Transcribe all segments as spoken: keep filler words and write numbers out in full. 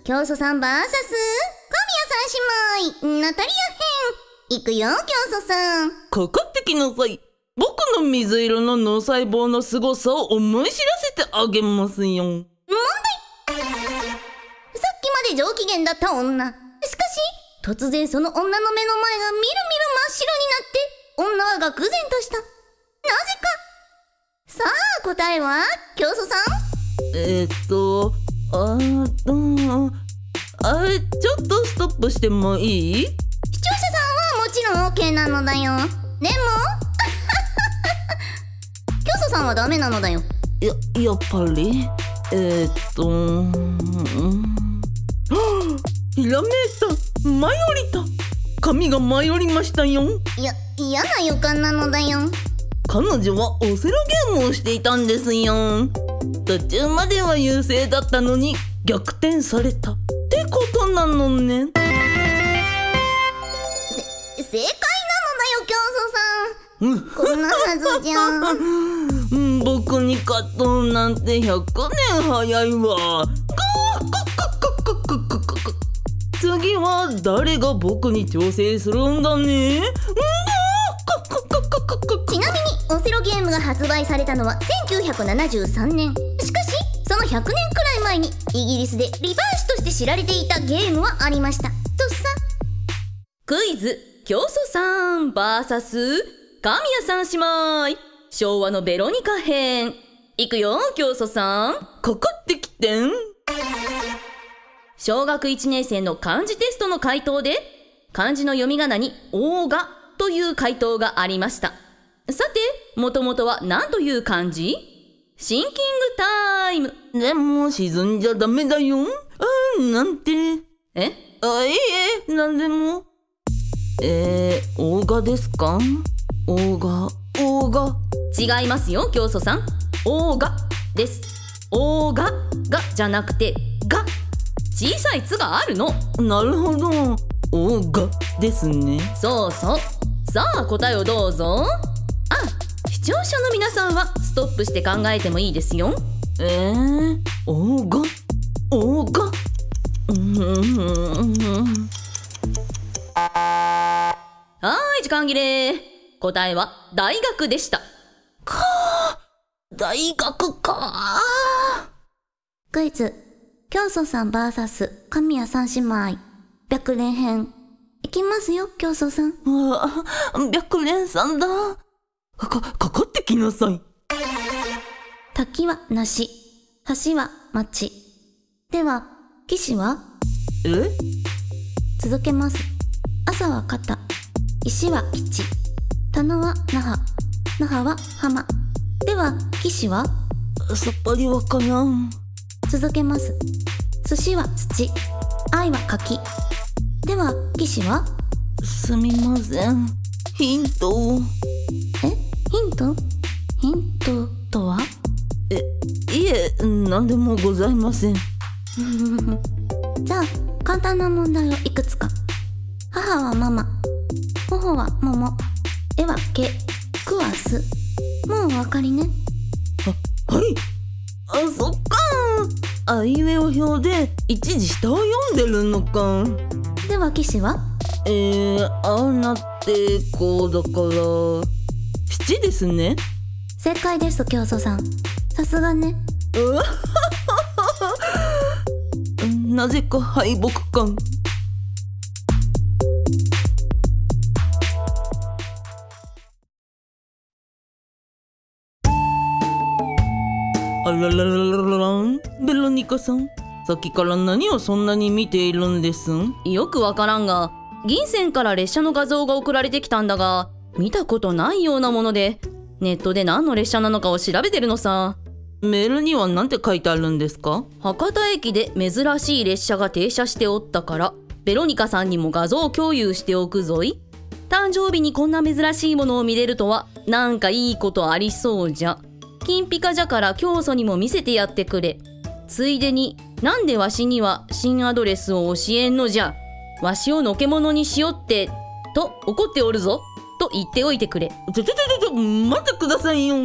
教祖さん ブイエス 神谷三姉妹ナタリア編。いくよ教祖さん。 かかってきなさい。僕の水色の脳細胞の凄さを思い知らせてあげますよ。問題。さっきまで上機嫌だった女。しかし突然その女の目の前がみるみる真っ白になって、女は愕然とした。なぜか。さあ答えは教祖さん。 えー、っとあーっとあれちょっとストップしてもいい？ 視聴者さんはもちろん OK なのだよ。でも教祖さんはダメなのだよ。 ややっぱりえー、っとうんひらめいた。舞い降りた。髪が舞い降りましたよ。 いや嫌な予感なのだよ。 彼女はオセロゲームをしていたんですよ。途中までは優勢だったのに逆転されたってことなのね。 せ正解なのだよ教祖さん。こんなはずじゃん僕に勝とうなんてひゃくねん早いわ。次は誰が僕に挑戦するんだね。 ちなみにオセロゲームが発売されたのはせんきゅうひゃくななじゅうさんねん。しかしそのひゃくねんくらい前にイギリスでリバーシとして知られていたゲームはありましたとさ。 クイズ教祖さん ブイエス 神谷三姉妹昭和のベロニカ編。いくよ教祖さん。 かかってきてん。 小学いちねん生の漢字テストの回答で漢字の読み仮名にオーガという回答がありました。さてもともとは何という漢字？シンキングタイム。 でも沈んじゃダメだよ。あーなんて。 えあいいえなんでも。えー、オーガですか？オーガオーガ違いますよ教祖さん。オーガです。オーガがじゃなくてが。小さい「つ」があるの。 なるほどオーガですね。 そうそう。さあ答えをどうぞ。あ、視聴者の皆さんはストップして考えてもいいですよ。 えー、オーガオーガうんはーい時間切れ。答えは大学でした。 かー大学かー。 クイズ教祖さん ブイエス 神谷三姉妹白蓮編。いきますよ教祖さん。 うわ白蓮さんだ。かかかってきなさい。 滝は梨、橋は町。では岸は？ え？ 続けます。朝は肩、石は吉、棚は那覇、那覇は浜。では岸は？ さっぱりわからん。 続けます。寿司は土、愛は柿。では岸は？ すみませんヒント。 えヒントヒントとは？ えいえ何でもございません。 じゃあ簡単な問題をいくつか。母はママ、頬は桃、絵は毛、句はす。もうお分かりね。 ははい。あそっかあいうえお表で一時下を読んでるのか。 では岸は？ えー、ああなってこうだから七ですね。 正解です教祖さん。さすがね。 うわなぜか敗北感。あららららららんベロニカさん、さっきから何をそんなに見ているんですん？ よくわからんが銀線から列車の画像が送られてきたんだが見たことないようなものでネットで何の列車なのかを調べてるのさ。 メールには何て書いてあるんですか？ 博多駅で珍しい列車が停車しておったからベロニカさんにも画像共有しておくぞい。誕生日にこんな珍しいものを見れるとはなんかいいことありそうじゃ。金ピカじゃから教祖にも見せてやってくれ。ついでになんでわしには新アドレスを教えんのじゃ。わしをのけ者にしよってと怒っておるぞと言っておいてくれ。 ちょちょちょちょ待ってくださいよ。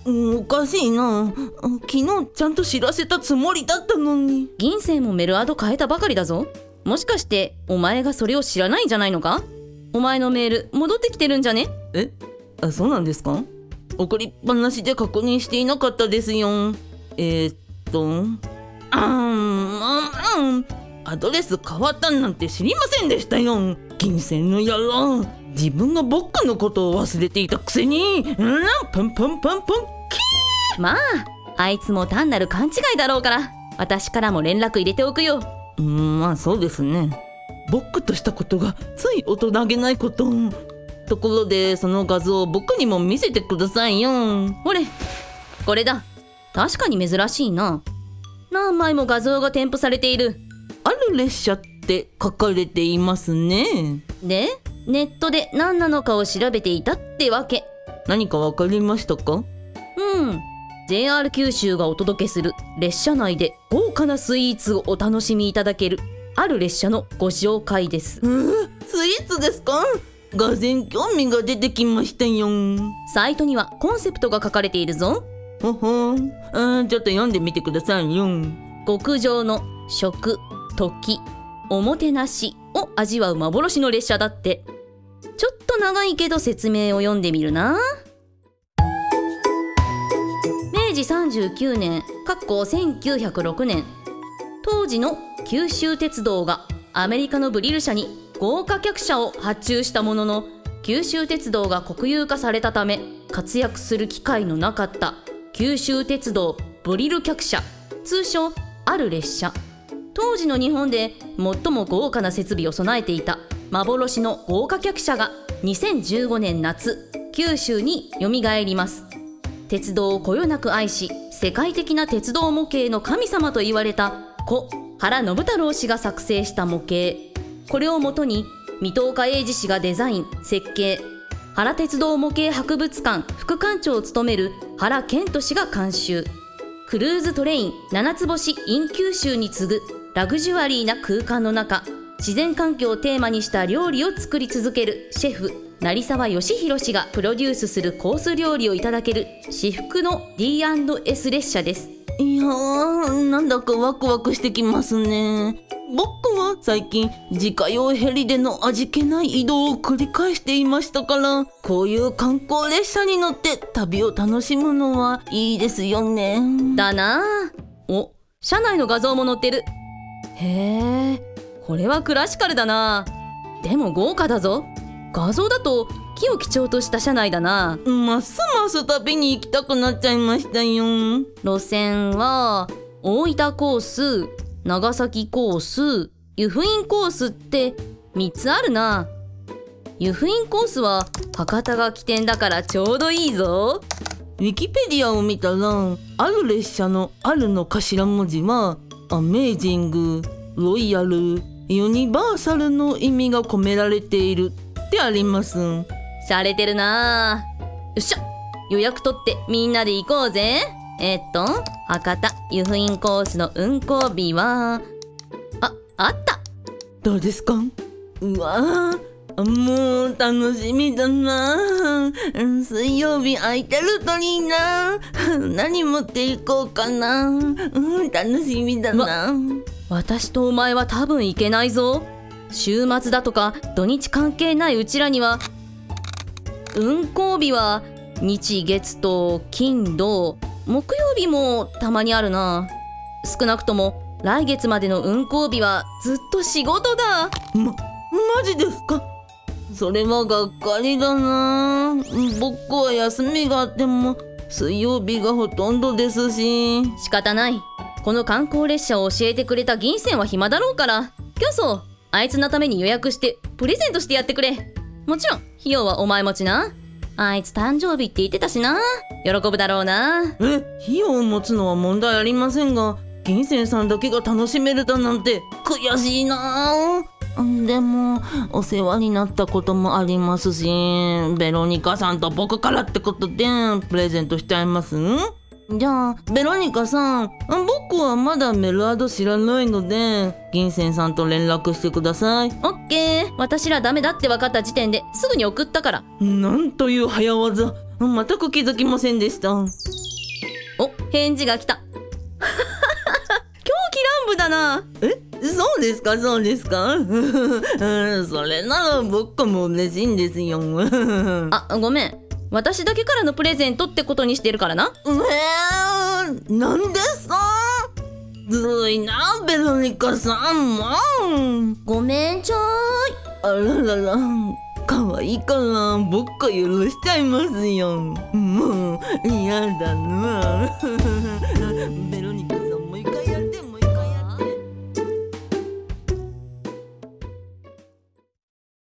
おかしいな。昨日ちゃんと知らせたつもりだったのに。 銀星もメルアド変えたばかりだぞ。もしかしてお前がそれを知らないんじゃないのか？お前のメール戻ってきてるんじゃね？ え、あ、そうなんですか？送りっぱなしで確認していなかったですよ。えー、っとあーん、うん、アドレス変わったなんて知りませんでしたよ。銀星の野郎、自分が僕のことを忘れていたくせに、うん、パンパンパンパンキー。 まああいつも単なる勘違いだろうから、私からも連絡入れておくよ。 うん、まあそうですね。僕としたことがつい大人げないこと。ところでその画像を僕にも見せてくださいよ。 ほれ、これだ。確かに珍しいな。何枚も画像が添付されている。 ある列車って書かれていますね。 で、ネットで何なのかを調べていたってわけ。 何かわかりましたか？ うん、ジェイアール 九州がお届けする列車内で豪華なスイーツをお楽しみいただけるある列車のご紹介です。 うー、スイーツですか？がぜん興味が出てきましたよ。 サイトにはコンセプトが書かれているぞ。 ほほん、あ、ちょっと読んでみてくださいよ。 極上の食、時、おもてなしを味わう幻の列車だって。ちょっと長いけど説明を読んでみるな。めいじさんじゅうきゅうねんせんきゅうひゃくろくねん、当時の九州鉄道がアメリカのブリル社に豪華客車を発注したものの、九州鉄道が国有化されたため活躍する機会のなかった九州鉄道ブリル客車、通称ある列車。当時の日本で最も豪華な設備を備えていた幻の豪華客車がにせんじゅうごねん夏、九州によみがえります。鉄道をこよなく愛し、世界的な鉄道模型の神様と言われた故原信太郎氏が作成した模型。これをもとに水戸岡英二氏がデザイン設計、原鉄道模型博物館副館長を務める原健人氏が監修。クルーズトレインななつ星 in 九州に次ぐラグジュアリーな空間の中、自然環境をテーマにした料理を作り続けるシェフ成沢義弘氏がプロデュースするコース料理をいただける至福の ディーアンドエス 列車です。 いやー、なんだかワクワクしてきますね。僕は最近自家用ヘリでの味気ない移動を繰り返していましたから、こういう観光列車に乗って旅を楽しむのはいいですよね。 だなあ。お、車内の画像も載ってる。へえ、これはクラシカルだな。でも豪華だぞ。画像だと木を基調とした車内だな。 ますます旅に行きたくなっちゃいましたよ。 路線は大分コース、長崎コース、湯布院コースってみっつあるな。湯布院コースは博多が起点だからちょうどいいぞ。 ウィキペディアを見たら、ある列車のあるの頭文字はアメージング、ロイヤル、ユニバーサルの意味が込められているってあります。 しゃれてるな。よっしゃ、予約取ってみんなで行こうぜ。えっと博多湯布院コースの運行日はあ、あった。 どうですか？うわー、もう楽しみだな。水曜日空いてるといいな。何持っていこうかな。うん、楽しみだな。 私とお前は多分行けないぞ。週末だとか土日関係ないうちらには。運行日は日月と金土、木曜日もたまにあるな。少なくとも来月までの運行日はずっと仕事だ。 ま、マジですか？それはがっかりだな。僕は休みがあっても水曜日がほとんどですし。 仕方ない。この観光列車を教えてくれた銀線は暇だろうから、今日そうあいつのために予約してプレゼントしてやってくれ。もちろん費用はお前持ちな。あいつ誕生日って言ってたしな。喜ぶだろうな。 え、費用を持つのは問題ありませんが、銀線さんだけが楽しめるだなんて悔しいな。でもお世話になったこともありますし、ベロニカさんと僕からってことでプレゼントしちゃいます。じゃあベロニカさん、僕はまだメルアド知らないので銀線さんと連絡してください。 オッケー。私らダメだって分かった時点ですぐに送ったから。 なんという早技。 全く気づきませんでした。 お、返事が来た。狂気乱舞だな。 え、そうですかそうですかうんそれなら僕も嬉しいんですよあ、ごめん。私だけからのプレゼントってことにしてるからな。 えー、なんでさずるいなベロニカさんもごめんちょーい。 あららら可愛いから僕が許しちゃいますよ。もう嫌だなベロニカさんもう一回や